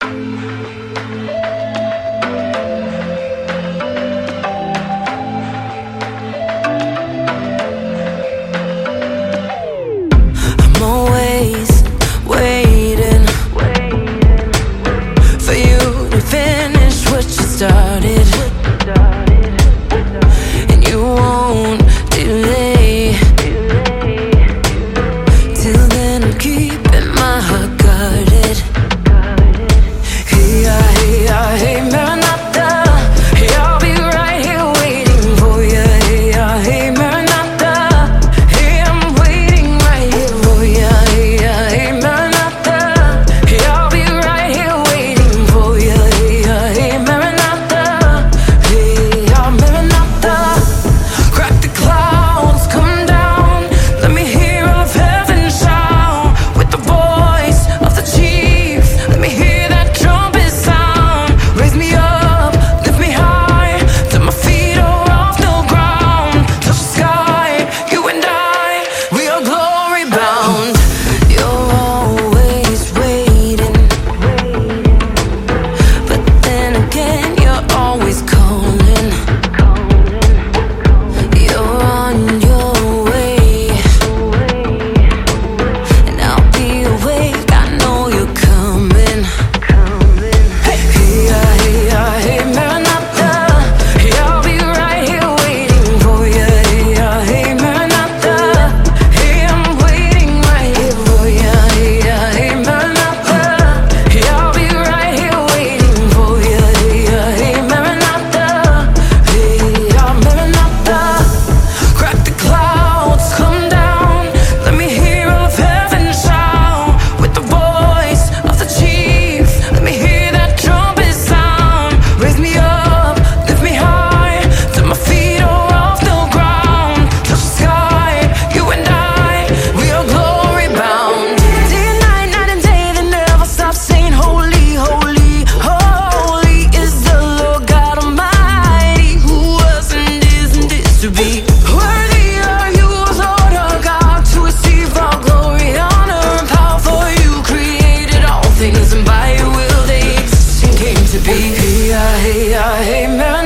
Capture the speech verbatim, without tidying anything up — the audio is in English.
I'm always waiting for you to finish what you started, and you won't delay. Till then I'm keeping my heart guarded. Hey, yeah, hey, yeah, hey, Maranatha. Hey, I'll be right here waiting for you. Hey, yeah, hey, Maranatha. Hey, I'm waiting right here for you. Hey, yeah, hey, Maranatha. Hey, I'll be right here waiting for you. Hey, yeah, hey, Maranatha. Hey, yeah, Maranatha. Crack the clouds, come down. Let me hear of heaven shout with the voice of the chief. Let me hear that trumpet sound. Raise me up, lift me high, till my feet are off the ground. Touch the sky, you and I, we are glory bound. You're always waiting, but then again you're always calling. You're on your way, and I'll be awake, I know you're coming. Hey, yeah, hey, yeah, hey, Maranatha. Hey, I'll be right here waiting for you. Hey, yeah, hey, Maranatha. Hey, I'm waiting right here for you. Hey, yeah, hey, Maranatha. Hey, I'll be right here waiting for you. Hey, yeah, hey, Maranatha. Hey, yeah, Maranatha. Crack the clouds, come down. Let me hear of heaven shout with the voice of the chief. Let me hear that trumpet sound. Raise me up, lift me high, till my feet are off the ground. Touch the sky, you and I, we are glory bound. Day and night, night and day, they never stop saying holy, holy, holy is the Lord God Almighty, who was and is and is to be. Worthy are you, Lord our God, to receive all glory, honor, and power, for you created all things, and by your will they exist and came to be. Hey, yeah, hey, yeah, hey, Maranatha.